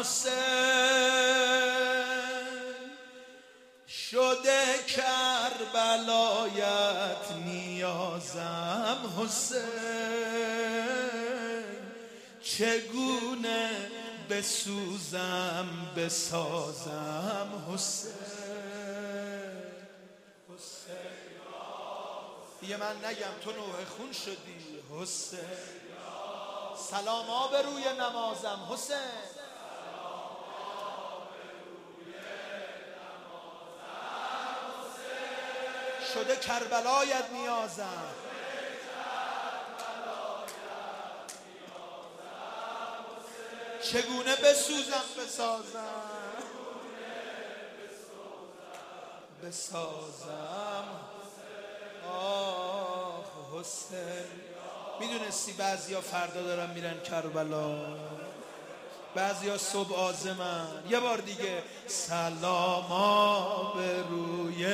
حسین، شده کربلایت نیازم حسین، چگونه بسوزم بسازم حسین. دیگه من نگم تو نوح خون شدی حسین. سلام آبروی نمازم حسین، شده کربلایت نیازم. چگونه بسوزم بسازم. آه حسین، میدونستی بعضیا فردا دارن میرن کربلا، بعضیا صبح عازمن. یه بار دیگه سلام آبروی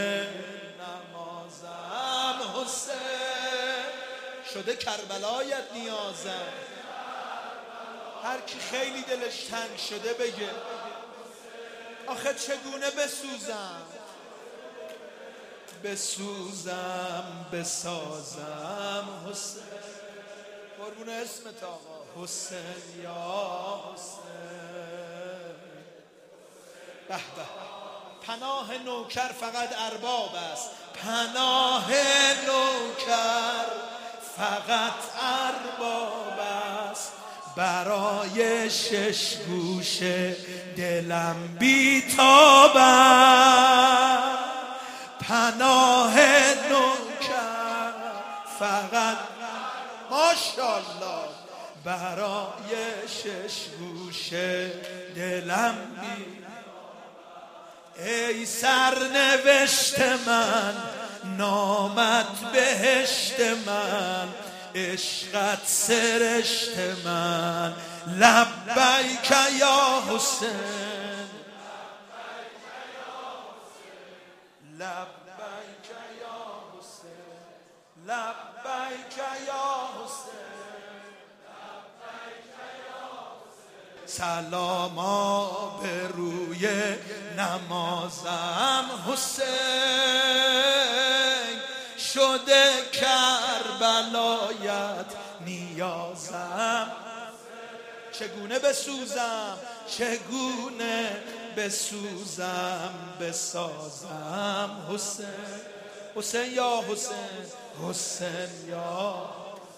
نمازم حسین، شده کربلایت نیازم. هر کی خیلی دلش تنگ شده بگه آخه چگونه بسوزم بسازم حسین. قربون اسمت آقا حسین یا حسین. به به، پناه نوکر فقط ارباب است، پناه نوکر فقط ارباب است، برای شش گوشه دلم بیتابم. پناه نوکر فقط ماشاءالله، برای شش گوشه دلم بیتابم. ای سرنوشت من، نامت بهشت من، عشقت سرشت من، لبیک یا حسین، لبیک یا حسین، لبیک یا حسین. سلام آبروی نمازم حسین، شده کربلایت نیازم. چگونه بسوزم بسازم حسین. حسین یا حسین، حسین یا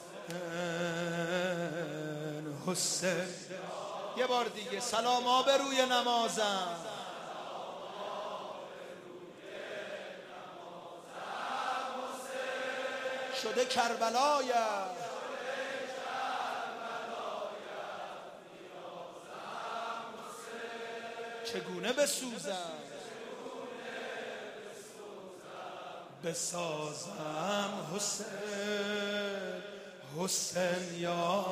حسین. یه بار دیگه سلام آبروی نمازم. شده کربلایت، چگونه بسوزم بسازم حسین. حسین یا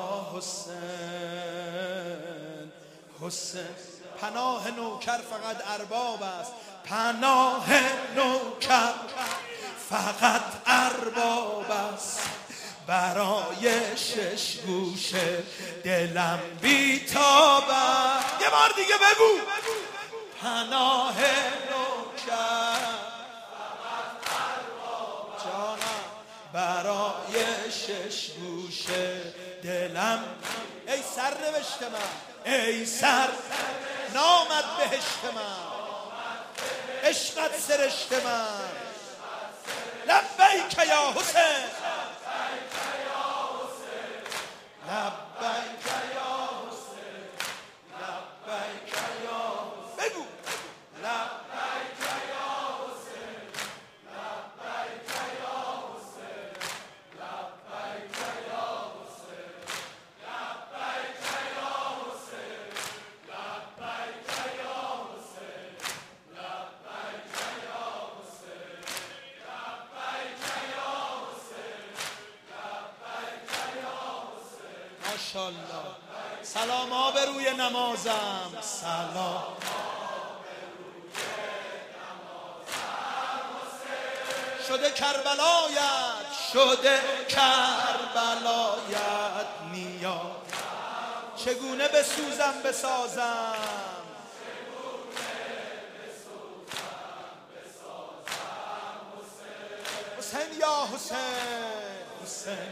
حسین، حسین. پناه نوکر فقط ارباب است، پناه نوکر فقط ارباب است، برای شش گوشه دلم بیتابم. یه بار دیگه بگو پناه نوکر جانم، برای شش گوشه دلم. ای سرنوشت من، ای سر نامت بهشت من، عشقت سرشت من، لبیک یا حسین، لبیک یا حسین، لبیک یا حسین. بگو لبیک یا حسین، لبیک یا حسین، لبیک یا حسین، لبیک یا حسین، لبیک یا حسین، لبیک یا حسین، لبیک یا حسین، لبیک یا حسین. ماشاءالله. سلام آبروی نمازم، سلام شده کربلایت، شده کربلایت نیاز. چگونه بسوزم بسازم حسین یا حسین، حسین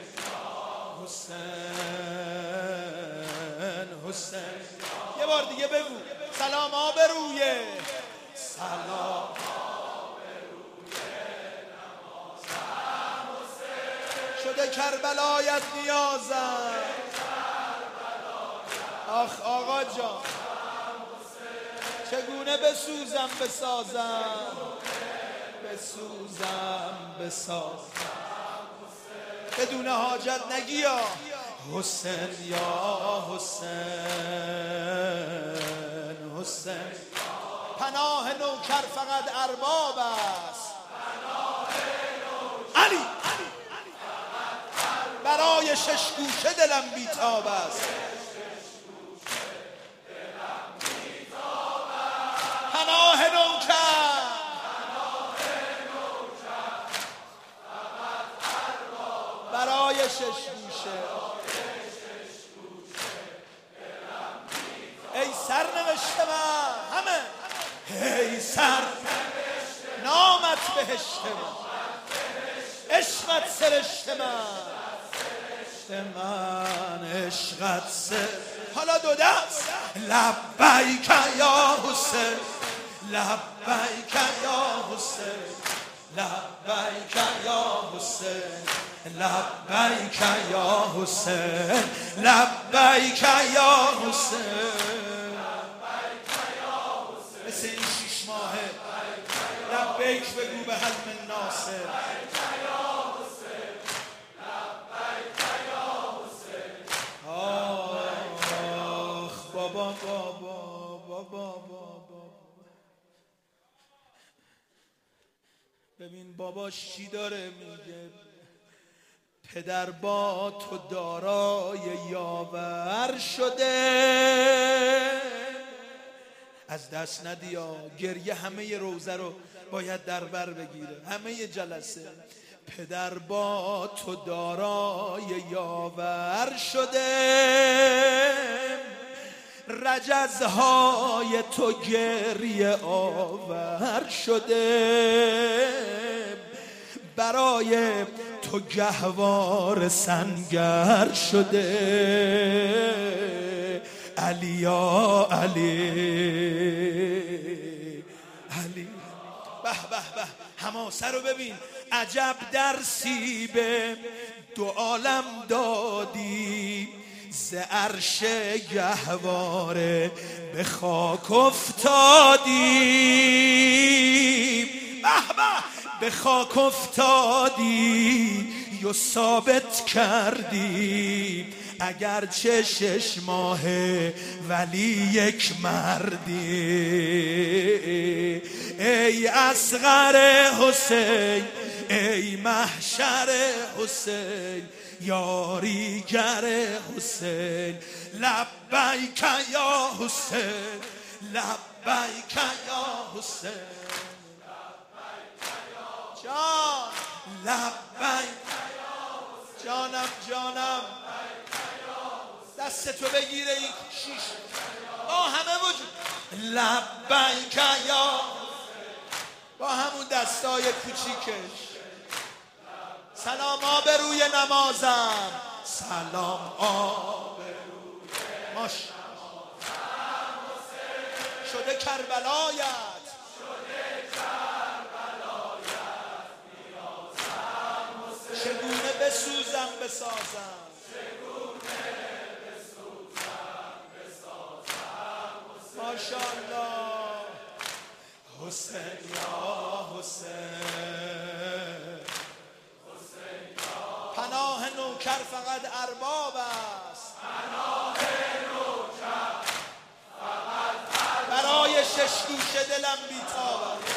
حسین حسین. یه بار دیگه بگو سلام آبروی، سلام شده کربلایت نیازم. آخ آقا جان چگونه بسوزم بسازم، بسوزم بسازم بدون حاجت نگی یا حسین یا حسین، حسین. پناه نوکر فقط ارباب است، علی برای شش گوشه دلم بیتاب است. پناه نوکر برای شش گوشه. ای سرنوشت من همه، ای سر نامت بهشت من، عشقت سرشت من، عشقت سر. حالا دو دست لبیک یا حسین، لبیک یا حسین، لبیک یا حسین، لبیک یا حسین، لبیک یا حسین. مثل این 6 ماهه لبیک بگو به حلم ناصر. آخ بابا بابا بابا بابا. ببین باباش چی داره میگه. پدر با تو دارای یاور شده، از دست ندیا. گریه همه روزه رو باید در بر بگیره، همه جلسه. پدر با تو دارای یاور شده، رجزهای تو گریه آور شده، برای تو گهوار سنگر شده. علی یا علی، علی. به به به حماسه رو ببین. عجب درسی به دو عالم دادی، ز عرش گهواره به خاک افتادی. به به به خاک افتادی و ثابت کردی، اگرچه 6 ماهه ولی یک مردی. ای اصغر حسین، ای محشر حسین، یاریگر حسین. لبیک یا حسین، لبیک یا حسین. جان لبیک جانم جانم. دست تو بگیره این 6 همه وجود. لبیک یا با همون دستای کوچیکش. سلام آبروی نمازم، سلام آبروی ماش شده کربلایت، چگونه بسوزم بسازم. ماشاءالله. حسین یا حسین، پناه نوکر فقط ارباب است، برای 6 گوشه دلم بیتاب است.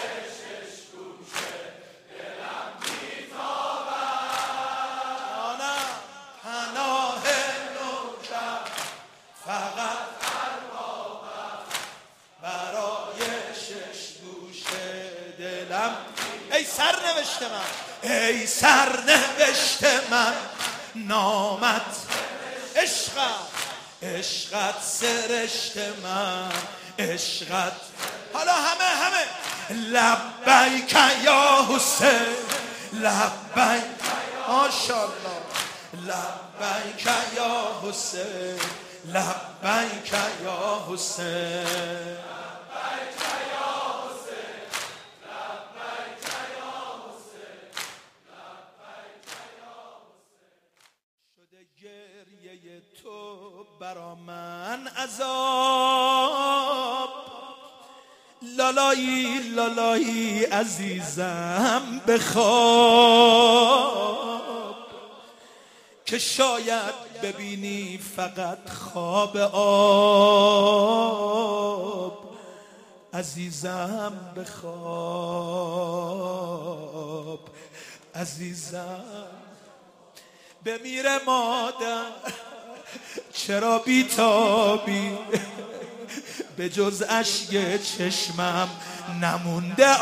جانم پناه نوکر فقط ارباب است، برای 6 گوشه دلم. ای سرنوشت من، ای سرنوشت من، نامت عشقت، عشقت سرشت من، عشقت. حالا همه لبیک یا حسین، لبیک ماشاءالله لبیک یا حسین لبیک یا حسین شده گریه تو برا من عذاب لالایی لالایی عزیزم بخواب که شاید ببینی فقط خواب آب عزیزم بخواب عزیزم بمیره مادر چرا بیتابی به جز اشک چشمم نمونده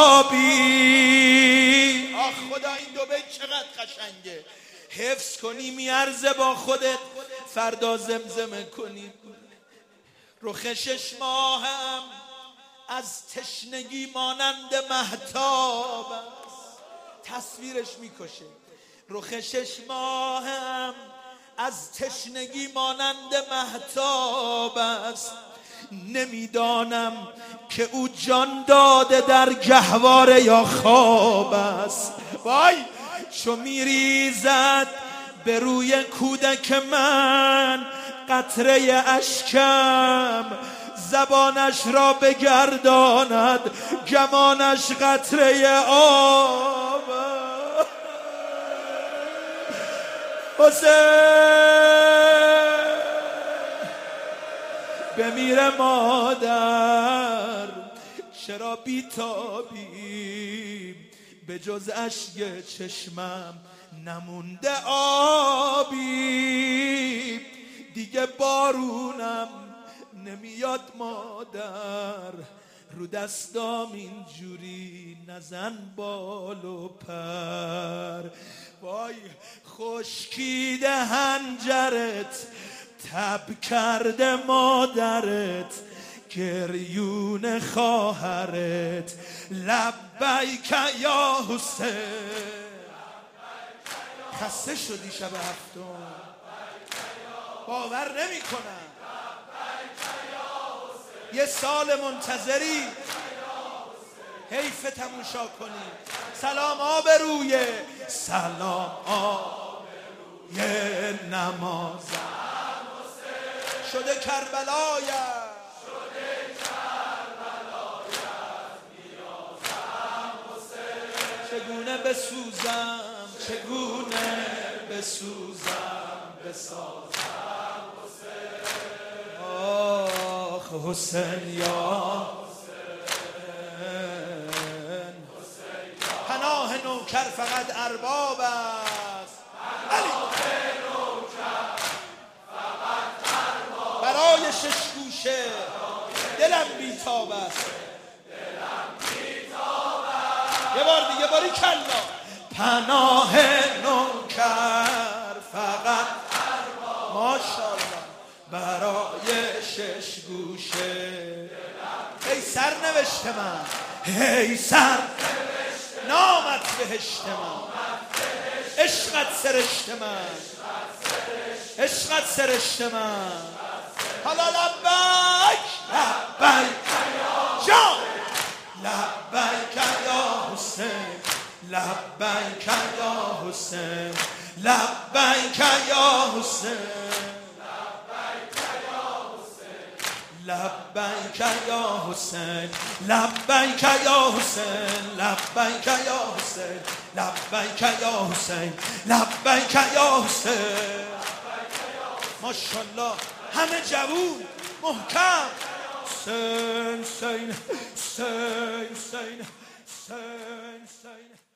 آبی آخ خدا این دو بیت چقدر قشنگه حفظ کنی میارزه با خودت فردا زمزمه کنی رخ شش ماهم از تشنگی مانند مهتاب است تصویرش میکشه رخ شش ماهم از تشنگی مانند مهتاب است نمیدانم که او جان داده در گهواره یا خواب است وای چو میریزد به روی کودک من قطره اشکم زبانش را بگرداند گمانش قطره آب حسین بمیره مادر چرا بیتابی به جز اشک چشمم نمونده آبی دیگه بارونم نمیاد مادر رو دستام اینجوری نزن بال و پر وای خشکیده هنجرت تب کرده مادرت گریون خواهرت لبیک یا حسین خسته شدی شب هفتم باور نمی کنم یه سال منتظری حیف تماشا کنی سلام آبروی سلام آبروی نمازم شده کربلایم چگونه بسوزم چگونه بسوزم بسازم حسین آخ حسین یا حسین پناه نوکر فقط ارباب است برای شش گوشه دلم بیتاب است یه بار دیگه باری کلا پناه نوکر فقط ماشاءالله برای شش گوشه ای سر نوشته من ای سر نامت بهشت من عشقت سرشت من عشقت سرشت من حالا لبیک لبیک جان لبیک یا حسین لبیک یا حسین لبیک یا حسین لبیک یا حسین لبیک یا حسین لبیک یا حسین لبیک یا حسین لبیک یا حسین ماشاءالله همه جوون محکم حسین حسین حسین حسین حسین